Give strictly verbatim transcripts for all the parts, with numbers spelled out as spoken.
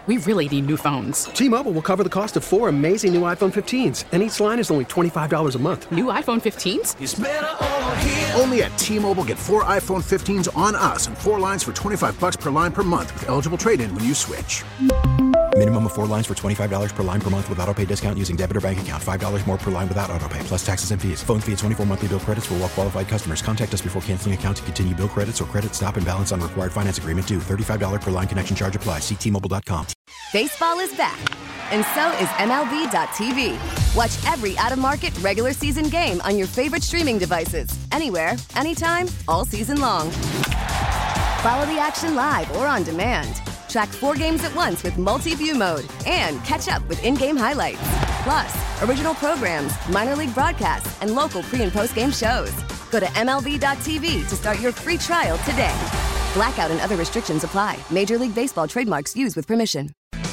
We really need new phones. T-Mobile will cover the cost of four amazing new iPhone fifteens, and each line is only twenty-five dollars a month. New iPhone fifteens? It's better over here. Only at T-Mobile, get four iPhone fifteens on us and four lines for twenty-five dollars per line per month with eligible trade-in when you switch. Minimum of four lines for twenty-five dollars per line per month with autopay discount using debit or bank account. five dollars more per line without autopay, plus taxes and fees. Phone fee at twenty-four monthly bill credits for well-qualified customers. Contact us before canceling account to continue bill credits or credit stop and balance on required finance agreement due. thirty-five dollars per line connection charge applies. See T Mobile dot com. Baseball is back, and so is M L B dot T V. Watch every out-of-market regular season game on your favorite streaming devices. Anywhere, anytime, all season long. Follow the action live or on demand. Track four games at once with multi-view mode and catch up with in-game highlights. Plus, original programs, minor league broadcasts, and local pre- and post-game shows. Go to M L B dot T V to start your free trial today. Blackout and other restrictions apply. Major League Baseball trademarks used with permission.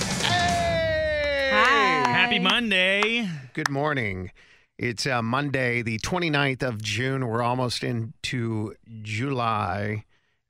Hey! Hi. Happy Monday. Good morning. It's uh, Monday, the twenty-ninth of June. We're almost into July.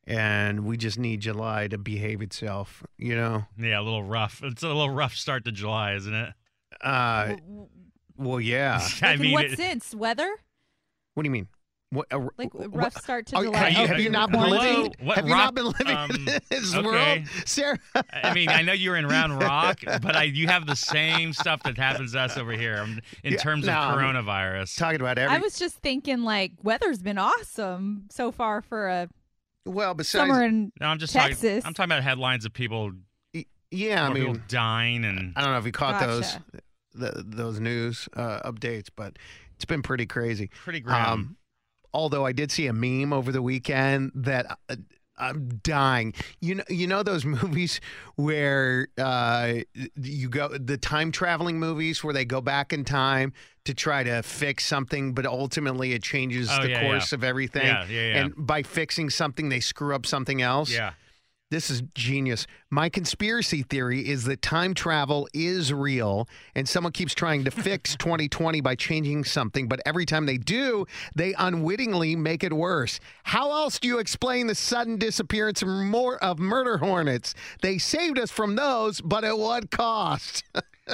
And we just need July to behave itself, you know? Yeah, a little rough. It's a little rough start to July, isn't it? Uh, well, yeah. I Like in mean, what it- sense? Weather? What do you mean? What, uh, Like a what- rough start to Oh, July? Have you, have you not been Hello? living? What have you rock- not been living um, in this okay. world, Sarah? I mean, I know you're in Round Rock, but I you have the same stuff that happens to us over here um, in Yeah, terms no, of I'm coronavirus. Talking about every. I was just thinking, like, weather's been awesome so far for a well, besides, summer in No, I'm just Texas. talking. I'm talking about headlines of people, yeah, I more people mean, dying, and I don't know if you caught Gotcha. those the, those news uh, updates, but it's been pretty crazy. pretty grim. Um, although I did see a meme over the weekend that uh, I'm dying. You know, you know those movies where uh, you go the time traveling movies where they go back in time to try to fix something, but ultimately it changes Oh, the yeah, course yeah. of everything. Yeah, yeah, yeah. And by fixing something, they screw up something else. yeah. This is genius. My conspiracy theory is that time travel is real, and someone keeps trying to fix twenty twenty by changing something, but every time they do, they unwittingly make it worse. How else do you explain the sudden disappearance of, more, of murder hornets? They saved us from those, but at what cost?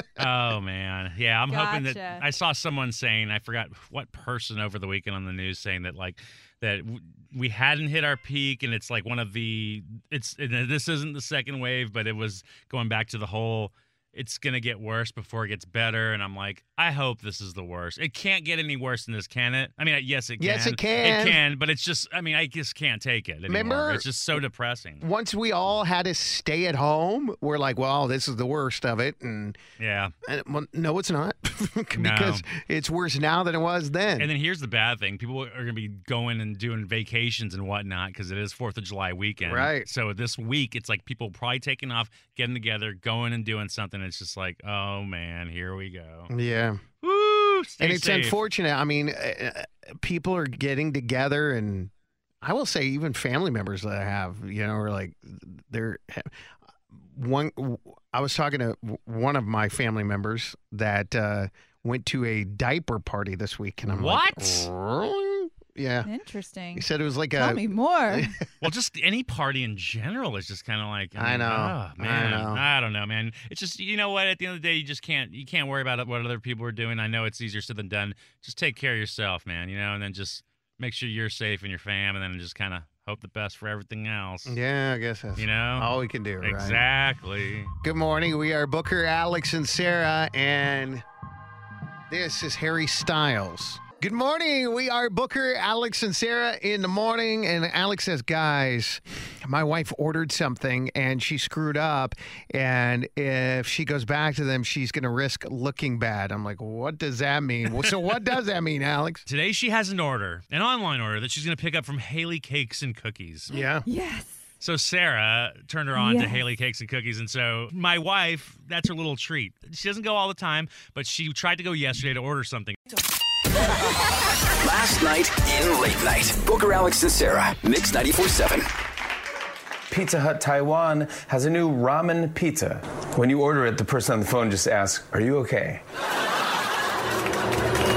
Oh man, yeah. I'm hoping that Gotcha. I saw someone saying, I forgot what person over the weekend on the news saying that like that w- we hadn't hit our peak, and it's like one of the it's and this isn't the second wave, but it was going back to the whole. It's gonna get worse before it gets better, and I'm like, I hope this is the worst. It can't get any worse than this, can it? I mean, yes, it can. Yes, it can. It can, but it's just, I mean, I just can't take it anymore. Remember- It's just so depressing. Once we all had to stay at home, we're like, well, this is the worst of it. And, Yeah. and well, no, it's not. Because it's worse now than it was then. And then here's the bad thing. People are going to be going and doing vacations and whatnot because it is fourth of July weekend. Right. So this week, it's like people probably taking off, getting together, going and doing something. It's just like, oh, man, here we go. yeah. Woo! Stay And it's safe. unfortunate. I mean, uh, people are getting together, and I will say even family members that I have, you know, are like, they're one. I was talking to one of my family members that uh, went to a diaper party this week, and I'm What? like, really? Yeah. Interesting. He said it was like Tell a. me more. Well, just any party in general is just kind of like, I mean, know. oh, man, I know. I don't know, man. It's just, you know what? At the end of the day, you just can't, you can't worry about what other people are doing. I know it's easier said than done. Just take care of yourself, man. You know, and then just make sure you're safe and your fam, and then just kind of hope the best for everything else. Yeah, I guess that's You know, all we can do. Right? exactly. Good morning. We are Booker, Alex, and Sarah, and this is Harry Styles. Good morning. We are Booker, Alex, and Sarah in the morning. And Alex says, guys, my wife ordered something and she screwed up. And if she goes back to them, she's going to risk looking bad. I'm like, what does that mean? Well, so what does that mean, Alex? Today she has an order, an online order that she's going to pick up from Haley Cakes and Cookies. Yeah. Yes. So Sarah turned her on to Yes. Haley Cakes and Cookies, and so my wife, that's her little treat. She doesn't go all the time, but she tried to go yesterday to order something. Last night in Late Night. Booker, Alex, and Sarah. Mix ninety-four point seven. Pizza Hut Taiwan has a new ramen pizza. When you order it, the person on the phone just asks, "Are you okay?"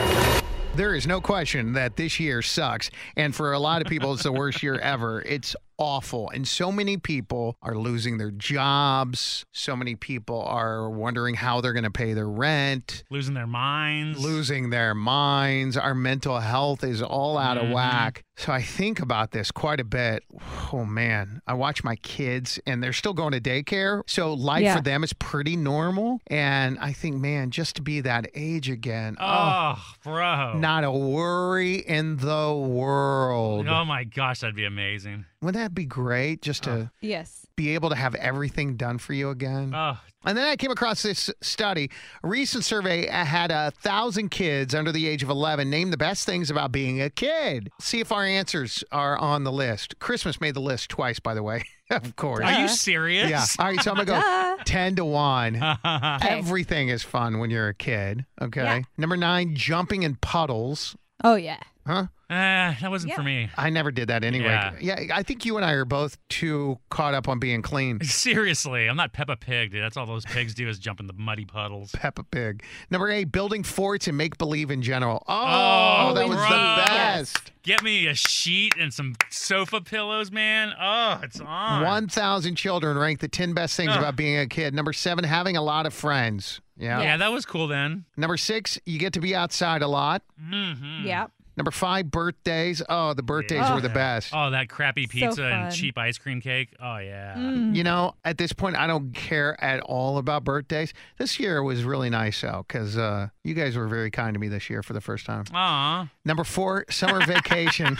There is no question that this year sucks. And for a lot of people, it's the worst year ever. It's awful. And so many people are losing their jobs. So many people are wondering how they're going to pay their rent. Losing their minds. Losing their minds. Our mental health is all out mm-hmm. of whack. So I think about this quite a bit. Oh, man. I watch my kids, and they're still going to daycare. So life Yeah. for them is pretty normal. And I think, man, just to be that age again. Oh, oh bro. Not a worry in the world. Oh, my gosh. That'd be amazing. Wouldn't that be great just to Oh. Yes. be able to have everything done for you again? Oh. And then I came across this study. A recent survey had a thousand kids under the age of eleven name the best things about being a kid. See if our answers are on the list. Christmas made the list twice, by the way. Of course. Are you serious? Yeah. All right, so I'm going to go ten to one. Everything is fun when you're a kid. Okay. Yeah. Number nine, jumping in puddles. Oh, yeah. Huh? Uh, that wasn't Yeah. for me. I never did that anyway. Yeah. yeah, I think you and I are both too caught up on being clean. Seriously, I'm not Peppa Pig, dude. That's all those pigs do is jump in the muddy puddles. Peppa Pig. Number eight, building forts and make believe in general. Oh, Oh, that was gross. the best. Get me a sheet and some sofa pillows, man. Oh, it's on. one thousand children ranked the ten best things Ugh. about being a kid. Number seven, having a lot of friends. Yeah. Yeah, that was cool then. Number six, you get to be outside a lot. Mm-hmm. Yep. Number five, birthdays. Oh, the birthdays were the best. Oh, that crappy pizza So and fun. cheap ice cream cake. Oh, yeah. Mm. You know, at this point, I don't care at all about birthdays. This year was really nice, though, because uh, you guys were very kind to me this year for the first time. Aw. Number four, summer vacation.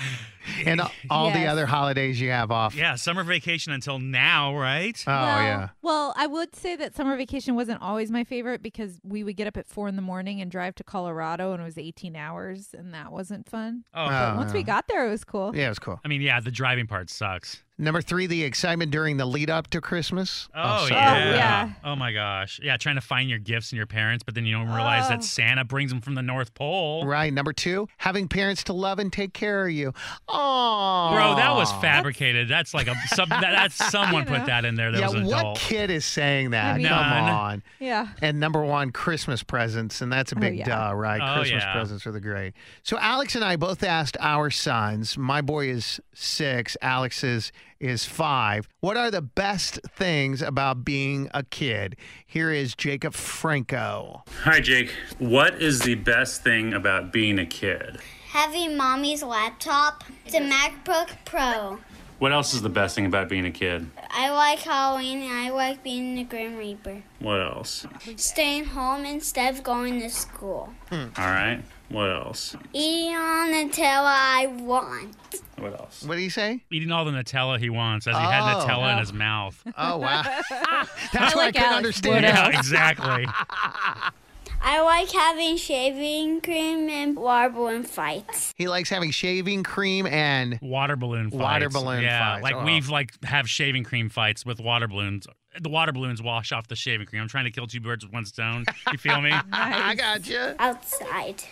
And all the Yes. other holidays you have off. Yeah, summer vacation until now, right? Oh, well, yeah. Well, I would say that summer vacation wasn't always my favorite because we would get up at four in the morning and drive to Colorado, and it was eighteen hours, and that wasn't fun. Oh, But Oh, once we yeah. got there, it was cool. Yeah, it was cool. I mean, yeah, the driving part sucks. Number three, the excitement during the lead up to Christmas. Oh, so yeah. good. yeah. Oh, my gosh. Yeah, trying to find your gifts and your parents, but then you don't realize Oh. that Santa brings them from the North Pole. Right. Number two, having parents to love and take care of you. Oh, Bro, that was fabricated. That's like a some, that, that's someone You know. put that in there. That Yeah, was an what adult. kid is saying that? I mean- Come None. on. Yeah. And number one, Christmas presents, and that's a Oh, big yeah. duh, right? Oh, Christmas yeah. presents are the great. So Alex and I both asked our sons. My boy is six. Alex's is five. What are the best things about being a kid? Here is Jacob Franco. Hi, Jake. What is the best thing about being a kid? Having mommy's laptop. It's a MacBook Pro. What else is the best thing about being a kid? I like Halloween and I like being the Grim Reaper. What else? Staying home instead of going to school. All right. What else? Eating all the Nutella I want. What else? What do you say? Eating all the Nutella he wants as he had Oh. Nutella in Oh. his mouth. Oh, wow. That's I why I like couldn't Alex. understand What it. Yeah, exactly. I like having shaving cream and water balloon fights. He likes having shaving cream and Water balloon fights. Water balloon yeah, fights. like Oh. we've like have shaving cream fights with water balloons. The water balloons wash off the shaving cream. I'm trying to kill two birds with one stone. You feel me? I got you. Outside.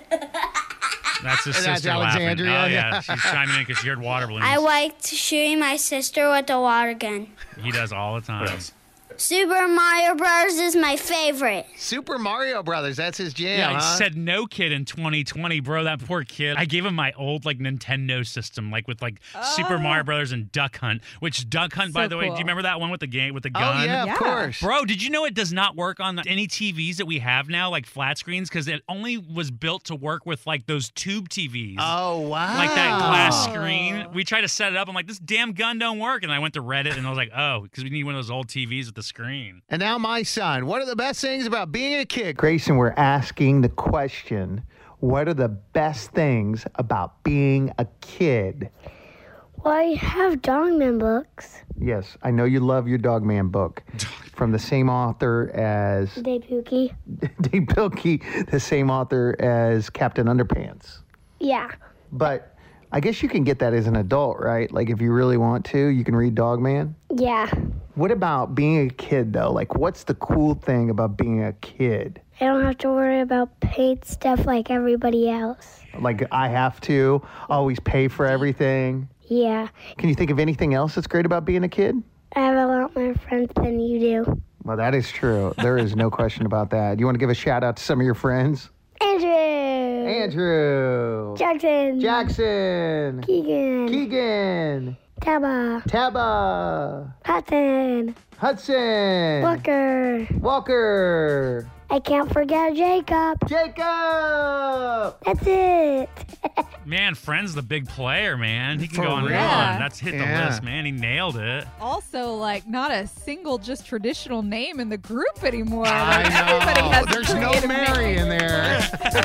That's his And that's sister Alexandria, laughing. Oh yeah. yeah, she's chiming in because she heard water balloons. I like shooting my sister with a water gun. He does all the time. What else? Super Mario Bros. Is my favorite. Super Mario Brothers. That's his jam. Yeah, he huh? said no kid in twenty twenty, bro. That poor kid. I gave him my old like Nintendo system, like with like Super Mario Brothers and Duck Hunt. Which Duck Hunt, by So the way, do cool. you remember that one with the game with the Oh, gun? yeah, of Yeah. course. Bro, did you know it does not work on any T Vs that we have now, like flat screens, because it only was built to work with like those tube T Vs. Oh, wow. Like that glass screen. We tried to set it up. I'm like, this damn gun don't work. And I went to Reddit and I was like, oh, because we need one of those old T Vs with the screen. And now my son. What are the best things about being a kid? Grayson, we're asking the question, what are the best things about being a kid? Well, I have Dogman books. Yes, I know you love your Dogman book. From the same author as Dave Pookie. Dave Pilkey, the same author as Captain Underpants. Yeah. But I guess you can get that as an adult, right? Like if you really want to, you can read Dogman. Yeah. What about being a kid, though? Like, what's the cool thing about being a kid? I don't have to worry about paid stuff like everybody else. Like, I have to always pay for everything. Yeah. Can you think of anything else that's great about being a kid? I have a lot more friends than you do. Well, that is true. There is no question about that. You want to give a shout out to some of your friends? Andrew. Andrew. Jackson. Jackson. Keegan. Keegan. Taba. Taba. Hudson. Hudson. Walker. Walker. I can't forget Jacob. Jacob. That's it. Man, Friend's the big player, man. He can For go on and real. on. That's hit Yeah. the list, man. He nailed it. Also, like, not a single just traditional name in the group anymore. I Like, everybody know. has There's no creative Mary names. in there.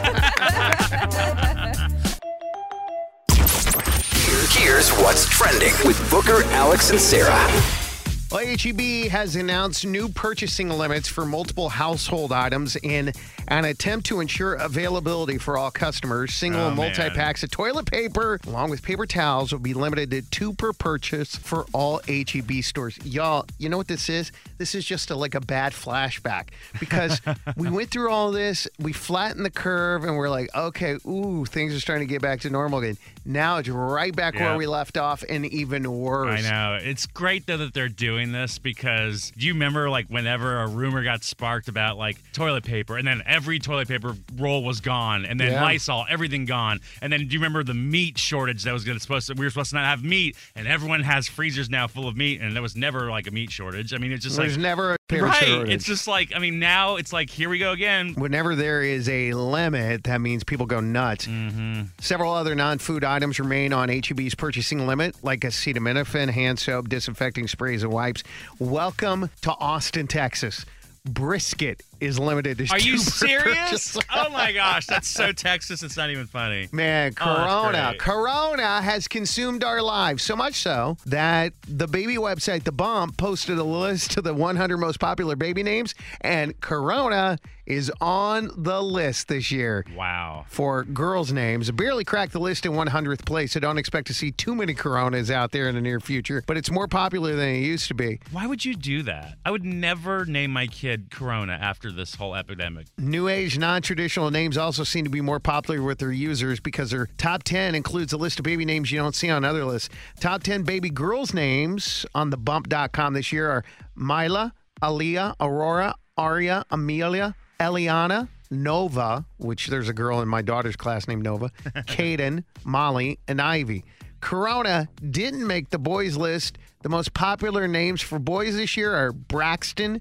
Here's what's trending with Booker, Alex, and Sarah. Well, H E B has announced new purchasing limits for multiple household items in an attempt to ensure availability for all customers. Single Oh, and man. multi-packs of toilet paper, along with paper towels, will be limited to two per purchase for all H E B stores. Y'all, you know what this is? This is just a, like a bad flashback because we went through all this, we flattened the curve, and we're like, okay, ooh, things are starting to get back to normal again. Now it's right back where Yep. we left off and even worse. I know. It's great, though, that they're doing this because do you remember, like, whenever a rumor got sparked about, like, toilet paper, and then every toilet paper roll was gone, and then Yeah. Lysol, everything gone, and then do you remember the meat shortage that was gonna supposed to, we were supposed to not have meat, and everyone has freezers now full of meat, and there was never, like, a meat shortage. I mean, it's just There's like... never a paper right. shortage. It's just like, I mean, now it's like, here we go again. Whenever there is a limit, that means people go nuts. Mm-hmm. Several other non-food items remain on H E B's purchasing limit, like acetaminophen, hand soap, disinfecting sprays, and wipes. Welcome to Austin, Texas. Brisket is limited to Are two you per serious? purchase. Oh, my gosh. That's so Texas, it's not even funny. Man, Oh, that's Corona. great. Corona has consumed our lives so much so that the baby website, The Bump, posted a list of the one hundred most popular baby names, and Corona is on the list this year. Wow. For girls' names. It barely cracked the list in one hundredth place, so don't expect to see too many Coronas out there in the near future, but it's more popular than it used to be. Why would you do that? I would never name my kid Corona after this whole epidemic. New age, non-traditional names also seem to be more popular with their users because their top ten includes a list of baby names you don't see on other lists. Top ten baby girls' names on the bump dot com this year are Mila, Aaliyah, Aurora, Aria, Amelia, Eliana, Nova, which there's a girl in my daughter's class named Nova, Caden, Molly, and Ivy. Corona didn't make the boys list. The most popular names for boys this year are Braxton,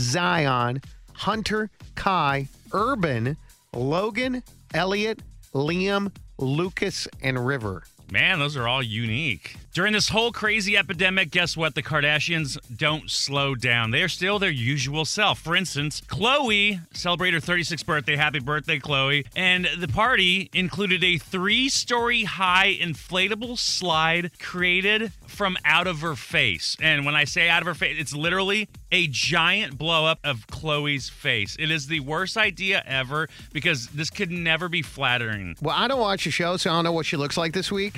Zion, Hunter, Kai, Urban, Logan, Elliot, Liam, Lucas, and River. Man, those are all unique. During this whole crazy epidemic, guess what? The Kardashians don't slow down. They are still their usual self. For instance, Khloe celebrated her thirty-sixth birthday. Happy birthday, Khloe. And the party included a three-story high inflatable slide created from out of her face. And when I say out of her face, it's literally a giant blow-up of Khloe's face. It is the worst idea ever because this could never be flattering. Well, I don't watch the show, so I don't know what she looks like this week.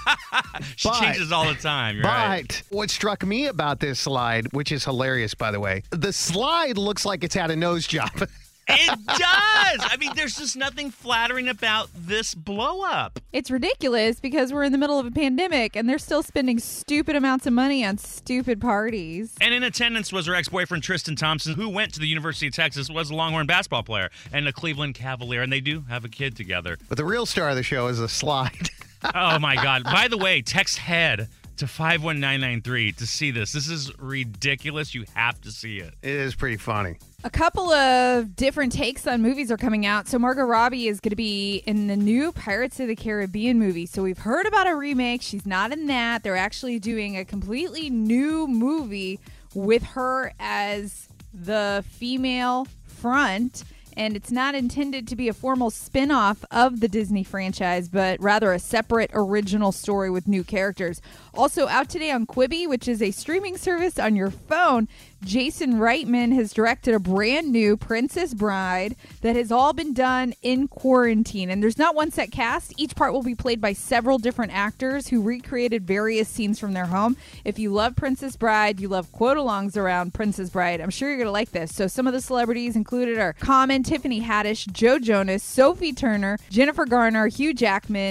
She But- changes all the time. You're But right. what struck me about this slide, which is hilarious, by the way, the slide looks like it's had a nose job. It does. I mean, there's just nothing flattering about this blow up. It's ridiculous because we're in the middle of a pandemic and they're still spending stupid amounts of money on stupid parties. And in attendance was her ex-boyfriend, Tristan Thompson, who went to the University of Texas, was a Longhorn basketball player, and a Cleveland Cavalier, and they do have a kid together. But the real star of the show is the slide. Oh, my God. By the way, text HEAD to five one nine nine three to see this. This is ridiculous. You have to see it. It is pretty funny. A couple of different takes on movies are coming out. So Margot Robbie is going to be in the new Pirates of the Caribbean movie. So we've heard about a remake. She's not in that. They're actually doing a completely new movie with her as the female front. And it's not intended to be a formal spin-off of the Disney franchise, but rather a separate original story with new characters. Also out today on Quibi, which is a streaming service on your phone, Jason Reitman has directed a brand new Princess Bride that has all been done in quarantine. And there's not one set cast. Each part will be played by several different actors who recreated various scenes from their home. If you love Princess Bride, you love quote-alongs around Princess Bride, I'm sure you're going to like this. So some of the celebrities included are Common, Tiffany Haddish, Joe Jonas, Sophie Turner, Jennifer Garner, Hugh Jackman,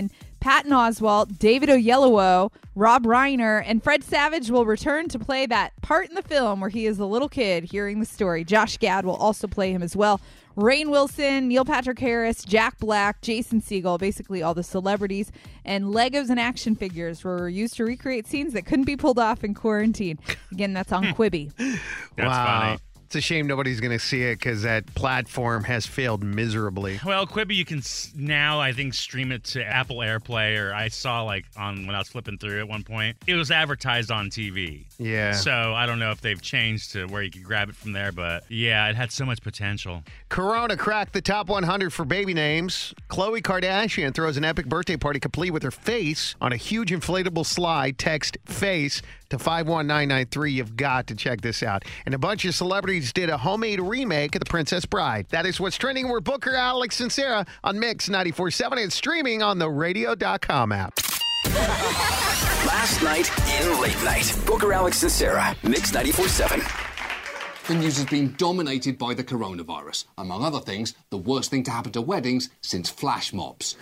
Patton Oswalt, David Oyelowo, Rob Reiner, and Fred Savage will return to play that part in the film where he is a little kid hearing the story. Josh Gad will also play him as well. Rainn Wilson, Neil Patrick Harris, Jack Black, Jason Segel, basically all the celebrities, and Legos and action figures were used to recreate scenes that couldn't be pulled off in quarantine. Again, that's on Quibi. That's wow. funny. It's a shame nobody's going to see it because that platform has failed miserably. Well, Quibi, you can s- now, I think, stream it to Apple AirPlay, or I saw, like, on when I was flipping through at one point, it was advertised on T V. Yeah. So I don't know if they've changed to where you can grab it from there, but yeah, it had so much potential. Corona cracked the top one hundred for baby names. Khloe Kardashian throws an epic birthday party complete with her face on a huge inflatable slide. Text FACE to five one nine nine three. You've got to check this out. And a bunch of celebrities did a homemade remake of The Princess Bride. That is what's trending. We're Booker, Alex, and Sarah on Mix ninety-four point seven and streaming on the radio dot com app. Last night in Late Night. Booker, Alex, and Sarah. Mix ninety-four point seven. The news has been dominated by the coronavirus. Among other things, the worst thing to happen to weddings since flash mobs.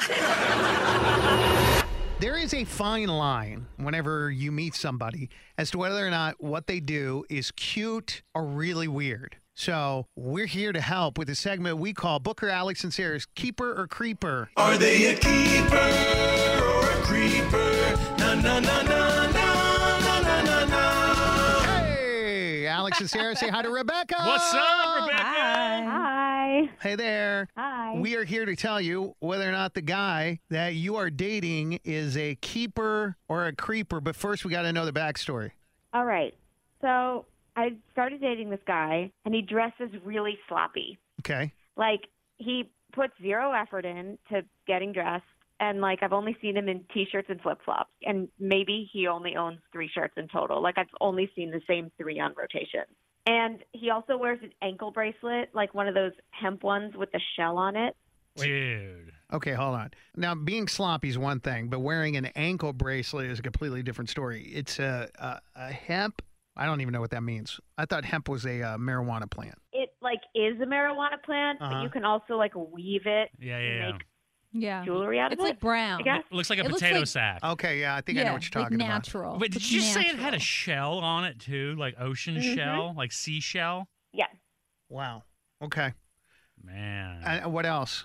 There is a fine line whenever you meet somebody as to whether or not what they do is cute or really weird. So we're here to help with a segment we call Booker, Alex, and Sarah's Keeper or Creeper. Are they a keeper or a creeper? Na na na na na na na na na. Hey, Alex and Sarah, say hi to Rebecca. What's up, Rebecca? Hi. Hey there. Hi. We are here to tell you whether or not the guy that you are dating is a keeper or a creeper. But first, we got to know the backstory. All right. So I started dating this guy, and he dresses really sloppy. Okay. Like, he puts zero effort in to getting dressed, and, like, I've only seen him in T-shirts and flip-flops, and maybe he only owns three shirts in total. Like, I've only seen the same three on rotation. And he also wears an ankle bracelet, like one of those hemp ones with the shell on it. Dude. Okay, hold on. Now, being sloppy is one thing, but wearing an ankle bracelet is a completely different story. It's a, a, a hemp. I don't even know what that means. I thought hemp was a uh, marijuana plant. It, like, is a marijuana plant, Uh-huh. but you can also, like, weave it Yeah, and yeah, yeah. make Yeah. jewelry out of It's it. like brown. I guess. It looks like a It looks potato like- sack. Okay, yeah, I think I know Yeah, what you're like talking natural. Wait, did It's you say it had natural. a shell on it, too? Like ocean Mhm. shell? Like seashell? Yeah. about. Wow. Okay. Man. And what else?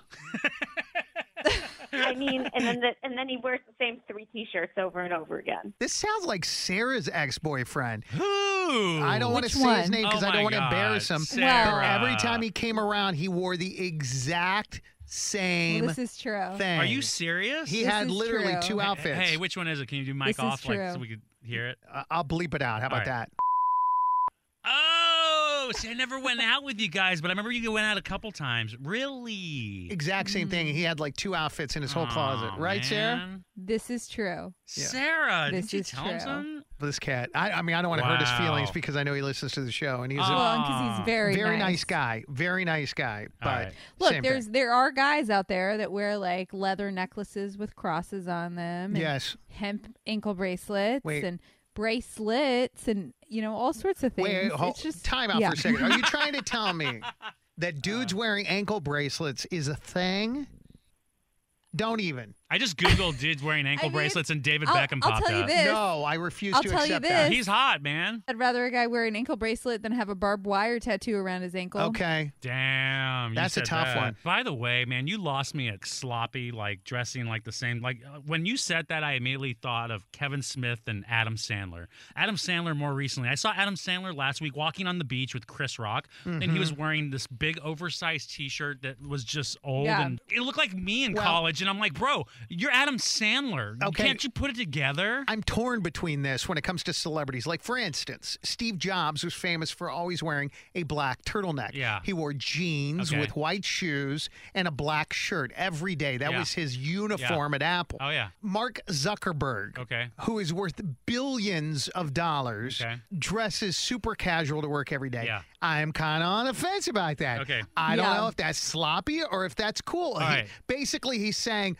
I mean, and then the, and then he wears the same three T-shirts over and over again. This sounds like Sarah's ex-boyfriend. Who? I don't want to Which say his one? name because Oh I don't my want to God, embarrass him. Sarah. But every time he came around, he wore the exact same Well, this is true. thing. Are you serious? He This had is literally true. two outfits. Hey, which one is it? Can you do mic This is off like true. so we could hear it? Uh, I'll bleep it out. How about All right. that? Oh, see, I never went out with you guys, but I remember you went out a couple times. Really? Exact same thing. He had like two outfits in his whole closet. Aw, Right, Sarah? man. This is true. Sarah, This didn't you is tell him true. something? This cat. I, I mean, I don't want to hurt his Wow. feelings because I know he listens to the show, and he's Oh. a Well, because he's very, very nice. nice guy. Very nice guy. But right. Look, same there's thing. there are guys out there that wear like leather necklaces with crosses on them. And Yes. hemp ankle bracelets Wait. and bracelets and you know all sorts of things. Wait, hold, it's just time out yeah. for a second. Are you trying to tell me that dudes wearing ankle bracelets is a thing? Don't even. I just Googled dudes wearing ankle I mean, bracelets and David I'll- Beckham I'll popped tell you up. this. No, I refuse I'll to tell you accept that. this. He's hot, man. I'd rather a guy wear an ankle bracelet than have a barbed wire tattoo around his ankle. Okay. Damn, you That's a said tough that. one. By the way, man, you lost me at sloppy, like dressing like the same. Like uh, when you said that, I immediately thought of Kevin Smith and Adam Sandler. Adam Sandler more recently. I saw Adam Sandler last week walking on the beach with Chris Rock, and he was wearing this big oversized T-shirt that was just old, Yeah. and it looked like me in Well- college. And I'm like, bro, you're Adam Sandler. Okay. Can't you put it together? I'm torn between this when it comes to celebrities. Like, for instance, Steve Jobs was famous for always wearing a black turtleneck. Yeah. He wore jeans Okay. with white shoes and a black shirt every day. That Yeah. was his uniform at Apple. Oh, yeah. Mark Zuckerberg, Okay. who is worth billions of dollars, Okay. dresses super casual to work every day. Yeah. I'm kind of on the fence about that. Okay. I don't Yeah. know if that's sloppy or if that's cool. He- right. basically, he's saying, yes,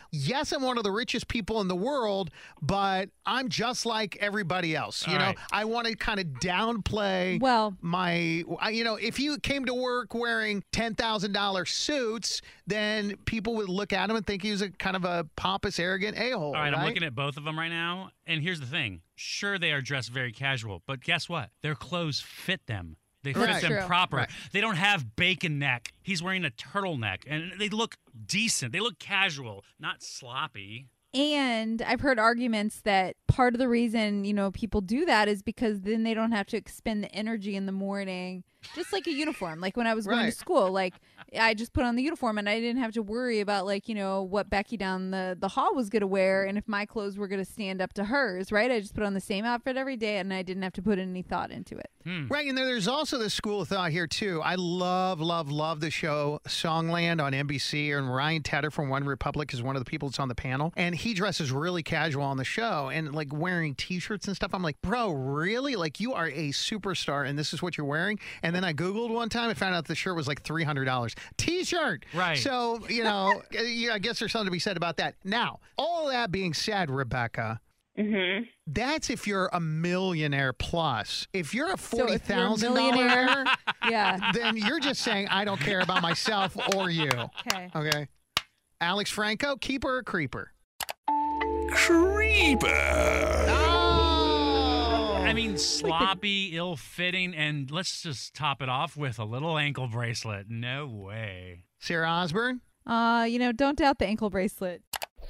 yes, I'm one of the richest people in the world, but I'm just like everybody else. You All know, right. I want to kind of downplay Well- my, I- you know, if you came to work wearing ten thousand dollars suits, then people would look at him and think he was a kind of a pompous, arrogant a-hole. All right, right? I'm looking at both of them right now, and here's the thing. Sure, they are dressed very casual, but guess what? Their clothes fit them. They fit Right. them True. proper. Right. They don't have bacon neck. He's wearing a turtleneck, and they look decent. They look casual, not sloppy. And I've heard arguments that part of the reason, you know, people do that is because then they don't have to expend the energy in the morning, just like a uniform. Like when I was going Right. to school, like I just put on the uniform and I didn't have to worry about like, you know, what Becky down the, the hall was going to wear and if my clothes were going to stand up to hers, right? I just put on the same outfit every day and I didn't have to put any thought into it. Right, and there's also this school of thought here, too. I love, love, love the show Songland on N B C, and Ryan Tedder from One Republic is one of the people that's on the panel, and he dresses really casual on the show and, like, wearing T-shirts and stuff. I'm like, bro, really? Like, you are a superstar, and this is what you're wearing? And then I Googled one time and found out the shirt was like three hundred dollars. T-shirt! Right. So, you know, yeah, I guess there's something to be said about that. Now, all of that being said, Rebecca, Mm-hmm. that's if you're a millionaire plus. If you're a forty if you're a thousand dollar millionaire- Yeah. then you're just saying I don't care about myself or you. Okay. Okay. Alex Franco, keeper or creeper? Creeper. Oh! I mean, sloppy, ill-fitting, and let's just top it off with a little ankle bracelet. No way. Sarah Osborne? Uh, you know, don't doubt the ankle bracelet.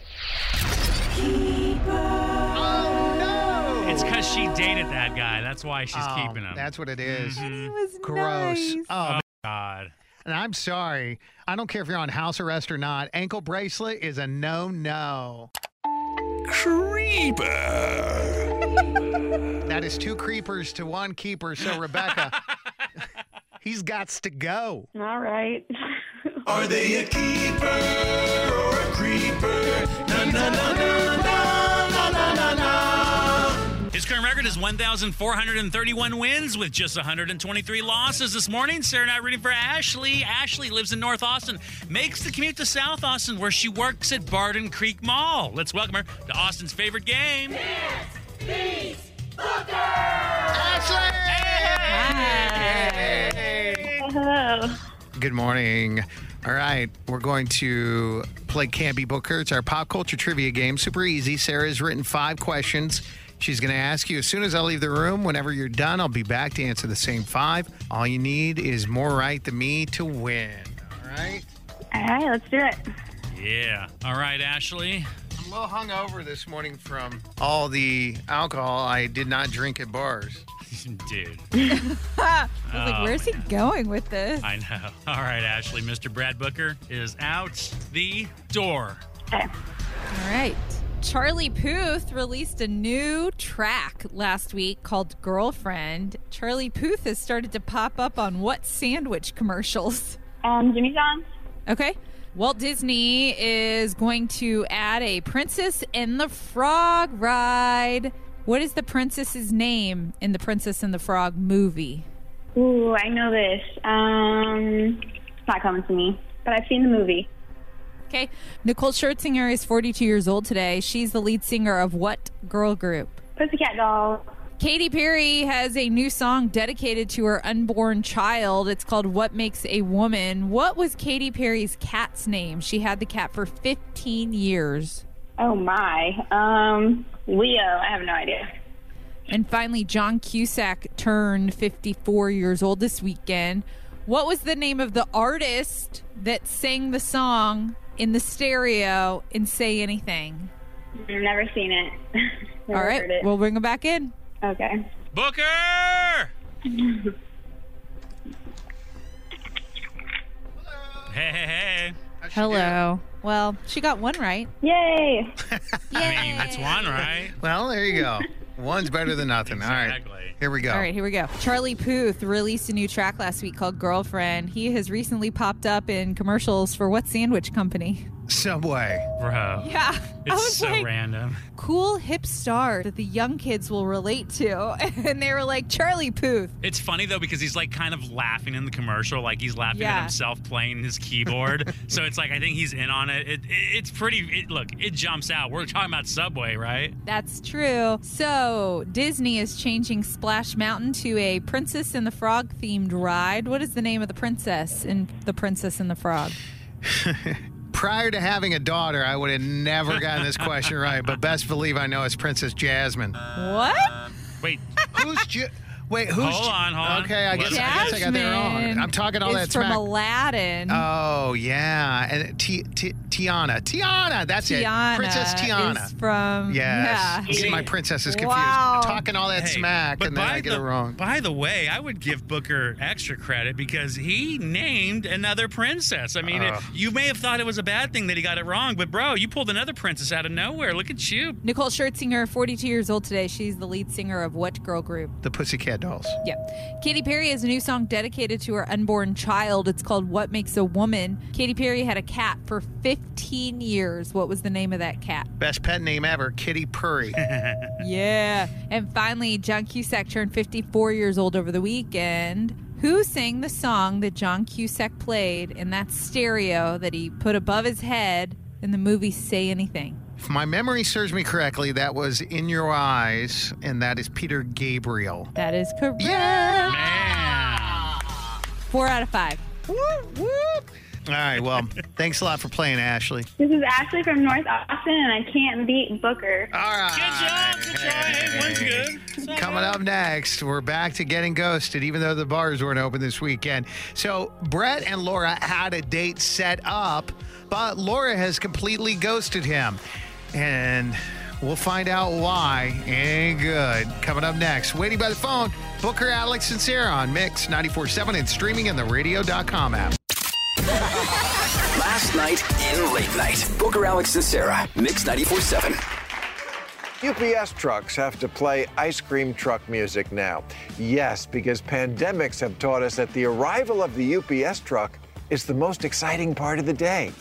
Oh, no! It's because she dated that guy. That's why she's Oh, keeping him. That's what it is. Mhm. It was Gross. nice. Oh, Oh, God. and I'm sorry. I don't care if you're on house arrest or not. Ankle bracelet is a no-no. Creeper. That is two creepers to one keeper. So, Rebecca, he's gots to go. All right. Are they a keeper or a creeper? Na na na na na na na na na. His current record is one thousand four hundred thirty-one wins with just one hundred twenty-three losses. This morning, Sarah and I are rooting for Ashley. Ashley lives in North Austin, makes the commute to South Austin, where she works at Barden Creek Mall. Let's welcome her to Austin's favorite game. Ashley! Hey! Hello. Good morning. All right, we're going to play Can't Be Booker. It's our pop culture trivia game. Super easy. Sarah's written five questions. She's going to ask you as soon as I leave the room. Whenever you're done, I'll be back to answer the same five. All you need is more right than me to win. All right? All right, let's do it. Yeah. All right, Ashley. I'm a little hungover this morning from all the alcohol I did not drink at bars. Dude. I was like, Oh, where's he going with this? I know. All right, Ashley. Mister Brad Booker is out the door. Okay. All right. Charlie Puth released a new track last week called Girlfriend. Charlie Puth has started to pop up on what sandwich commercials? Um, Jimmy John's. Okay. Walt Disney is going to add a Princess and the Frog ride. What is the princess's name in the Princess and the Frog movie? Ooh, I know this. Um, it's not coming to me, but I've seen the movie. Okay. Nicole Scherzinger is forty-two years old today. She's the lead singer of what girl group? Pussycat Dolls. Katy Perry has a new song dedicated to her unborn child. It's called What Makes a Woman. What was Katy Perry's cat's name? She had the cat for fifteen years. Oh my. Um, Leo. I have no idea. And finally, John Cusack turned fifty-four years old this weekend. What was the name of the artist that sang the song in the stereo in Say Anything? I've never seen it. Never All right, heard it. we'll bring him back in. Okay. Booker! Hey, hey, hey. Hello. Well, she got one right. Yay! I mean, that's one, right? Well, there you go. One's better than nothing. Exactly. All right. Here we go. All right, here we go. Charlie Puth released a new track last week called Girlfriend. He has recently popped up in commercials for what sandwich company? Subway. Bro. Yeah. I was It's so like, random. cool hip star that the young kids will relate to. And they were like, Charlie Puth. It's funny, though, because he's like kind of laughing in the commercial. Like he's laughing Yeah. at himself playing his keyboard. So it's like, I think he's in on it. it, it it's pretty, it, look, it jumps out. We're talking about Subway, right? That's true. So Disney is changing Splash Mountain to a Princess and the Frog themed ride. What is the name of the princess in The Princess and the Frog? Prior to having a daughter, I would have never gotten this question right, but best believe I know it's Princess Jasmine. What? Wait. Who's Ju- Wait, who's Hold Ju- on, hold on. Okay, I guess, I guess I got that wrong. I'm talking all is that from smack. Aladdin. Oh, yeah. And T- T- Tiana. Tiana, that's Tiana it. Princess Tiana. is from Yes. yeah. I'm getting my princesses confused. Wow. Talking all that Hey, smack, but and then by I get the, it wrong. By the way, I would give Booker extra credit because he named another princess. I mean, it, Uh. you may have thought it was a bad thing that he got it wrong, but bro, you pulled another princess out of nowhere. Look at you. Nicole Scherzinger, forty-two years old today. She's the lead singer of what girl group? The Pussycat Dolls. Yeah. Katy Perry has a new song dedicated to her unborn child. It's called What Makes a Woman. Katy Perry had a cat for fifteen years. What was the name of that cat? Best pet name ever, Kitty Purry. Yeah. And finally, John Cusack turned fifty-four years old over the weekend. Who sang the song that John Cusack played in that stereo that he put above his head in the movie Say Anything? If my memory serves me correctly, that was In Your Eyes, and that is Peter Gabriel. That is correct. Four out of five. Whoop, whoop. All right, well, thanks a lot for playing, Ashley. This is Ashley from North Austin, and I can't beat Booker. All right. Good job. Good job. Hey, one's good. It's all Coming right. up next, we're back to getting ghosted, even though the bars weren't open this weekend. So Brett and Laura had a date set up, but Laura has completely ghosted him. And we'll find out why. Ain't good. Coming up next, waiting by the phone, Booker, Alex, and Sarah on Mix ninety-four point seven and streaming in the radio dot com app. Last night in late night. Booker, Alex, and Sarah. Mix ninety-four point seven. U P S trucks have to play ice cream truck music now. Yes, because pandemics have taught us that the arrival of the U P S truck is the most exciting part of the day.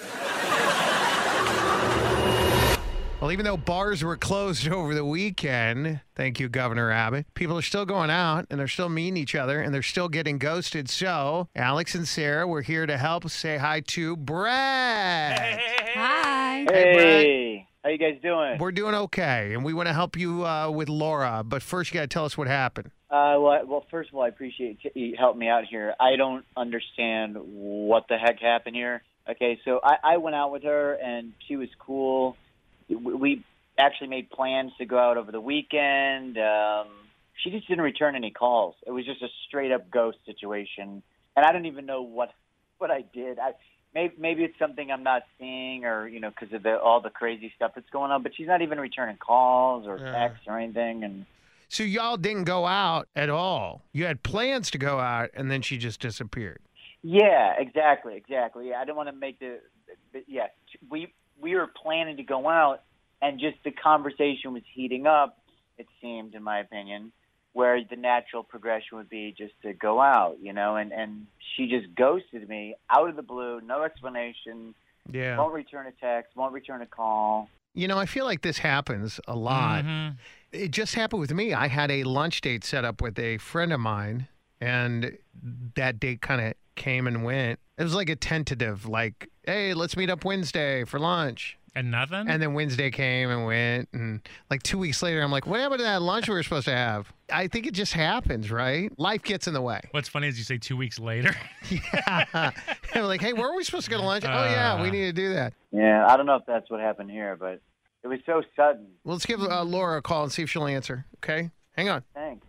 Well, even though bars were closed over the weekend, thank you, Governor Abbott, people are still going out and they're still meeting each other and they're still getting ghosted. So, Alex and Sarah, we're here to help. Say hi to Brett. Hi. Hey, how you guys doing? We're doing okay, and we want to help you uh, with Laura. But first, you got to tell us what happened. Uh, well, well, first of all, I appreciate you helping me out here. I don't understand what the heck happened here. Okay, so I, I went out with her, and she was cool. We actually made plans to go out over the weekend. Um, she just didn't return any calls. It was just a straight-up ghost situation, and I don't even know what what I did. I, maybe, maybe it's something I'm not seeing, or you know, because of the, all the crazy stuff that's going on. But she's not even returning calls or Yeah. texts or anything, and. So y'all didn't go out at all. You had plans to go out, and then she just disappeared. Yeah, exactly, exactly. Yeah, I didn't want to make the, the yeah. We we were planning to go out, and just the conversation was heating up. It seemed, in my opinion, where the natural progression would be just to go out, you know. And and she just ghosted me out of the blue, no explanation. Yeah. Won't return a text. Won't return a call. You know, I feel like this happens a lot. Mm-hmm. It just happened with me. I had a lunch date set up with a friend of mine, and that date kind of came and went. It was like a tentative, like, hey, let's meet up Wednesday for lunch. And nothing? And then Wednesday came and went, and like two weeks later, I'm like, what happened to that lunch we were supposed to have? I think it just happens, right? Life gets in the way. What's funny is you say two weeks later. Yeah. I'm like, hey, where are we supposed to go to lunch? Uh, oh, yeah, we need to do that. Yeah, I don't know if that's what happened here, but it was so sudden. Well, let's give uh, Laura a call and see if she'll answer, okay? Hang on. Thanks.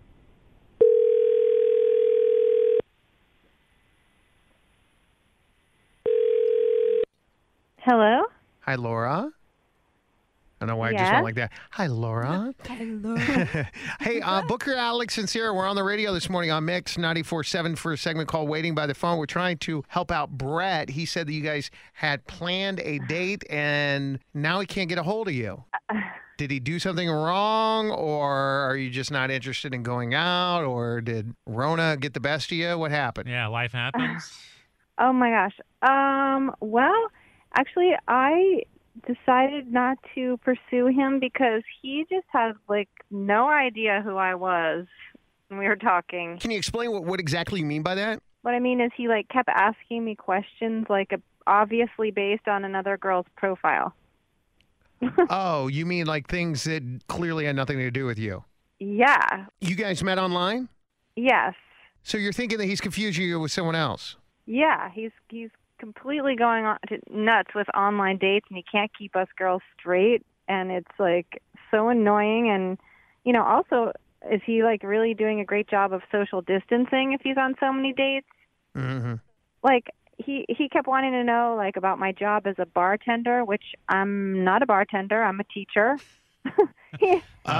Hello? Hi, Laura. I don't know why I just Yes? went like that. Hi, Laura. Hello. Hey, uh, Booker, Alex, and Sarah, we're on the radio this morning on Mix ninety-four point seven for a segment called Waiting by the Phone. We're trying to help out Brett. He said that you guys had planned a date, and now he can't get a hold of you. Did he do something wrong, or are you just not interested in going out, or did Rona get the best of you? What happened? Yeah, life happens. Oh my gosh. Um, well, Actually, I decided not to pursue him because he just has, like, no idea who I was when we were talking. Can you explain what, what exactly you mean by that? What I mean is he, like, kept asking me questions, like, obviously based on another girl's profile. Oh, you mean like things that clearly had nothing to do with you? Yeah. You guys met online? Yes. So you're thinking that he's confusing you with someone else? Yeah, he's he's completely going on to nuts with online dates, and he can't keep us girls straight, and it's like so annoying. And you know, also, is he like really doing a great job of social distancing if he's on so many dates? Mm-hmm. Like he he kept wanting to know like about my job as a bartender, which I'm not a bartender. I'm a teacher. Oh,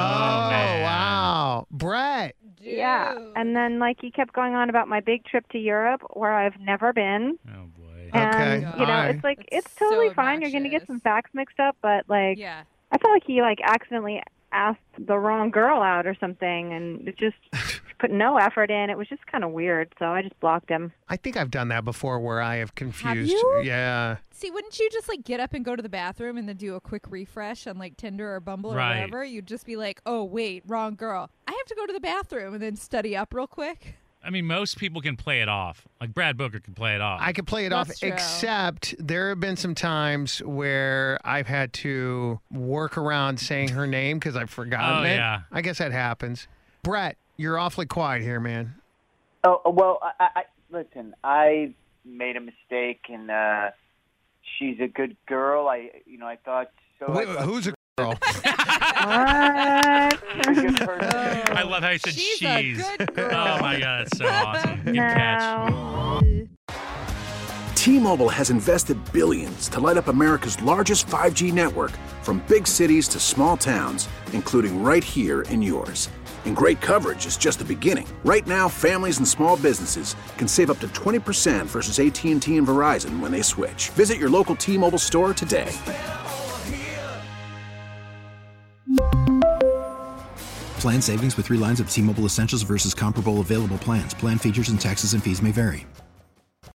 wow. Brett. Yeah. And then, like, he kept going on about my big trip to Europe where I've never been. Oh, boy. And, Okay. you know, All right. it's like, it's totally fine. You're going to get some facts mixed up, but, like, Yeah. I felt like he, like, accidentally asked the wrong girl out or something, and it just put no effort in. It was just kind of weird, so I just blocked him. I think I've done that before where I have confused. you? Yeah. See, wouldn't you just like get up and go to the bathroom and then do a quick refresh on like Tinder or Bumble or Right. whatever? You'd just be like, oh, wait, wrong girl. I have to go to the bathroom and then study up real quick. I mean, most people can play it off. Like Brad Booker can play it off. I could play it That's off, true. except there have been some times where I've had to work around saying her name because I've forgotten Oh, it. yeah. I guess that happens. Brett, you're awfully quiet here, man. Oh well, I, I listen. I made a mistake, and uh, she's a good girl. I, you know, I thought so. Wait, I thought who's a girl? she's a good person. I love how you said She's cheese. a good girl. Oh, my God. That's so awesome. Good catch. No. T-Mobile has invested billions to light up America's largest five G network, from big cities to small towns, including right here in yours. And great coverage is just the beginning. Right now, families and small businesses can save up to twenty percent versus A T and T and Verizon when they switch. Visit your local T-Mobile store today. Plan savings with three lines of T-Mobile Essentials versus comparable available plans. Plan features and taxes and fees may vary.